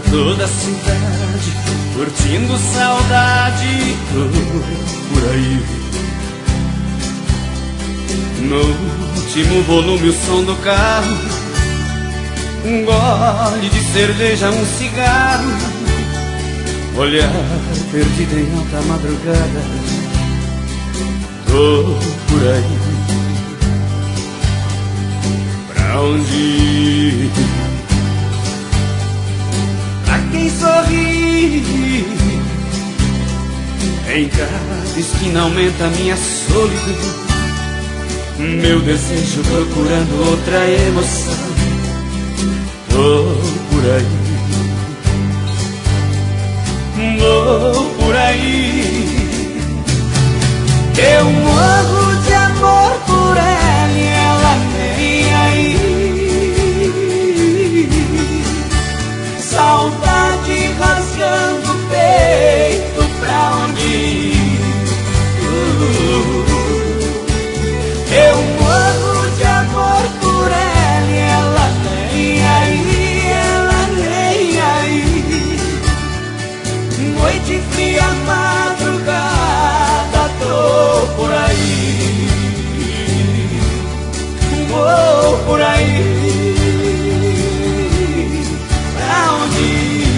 toda a cidade, curtindo saudade. Tô por aí. No último volume, o som do carro, um gole de cerveja, um cigarro, olhar perdido em alta madrugada. Tô por aí. Pra onde ir? Pra quem sorri, em cada esquina aumenta a minha solidão, meu desejo procurando outra emoção. Tô por aí, vou por aí. Eu morro de amor por ela e ela nem aí. Saudade rasgando o peito, pra onde ir? Eu morro de amor por ela e ela nem aí, ela nem aí. Noite fria, madrugada, tô por aí, vou por aí. Pra onde ir?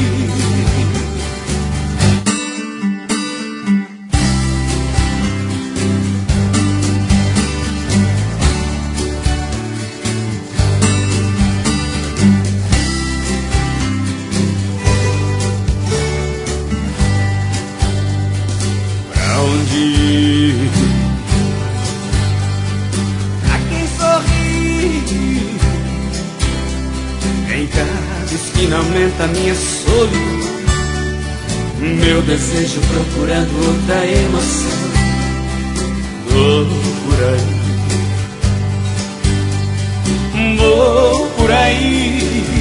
Pra onde ir? Pra quem sorri, em cada esquina aumenta a minha solidão, meu desejo procurando outra emoção. Vou por aí, vou por aí.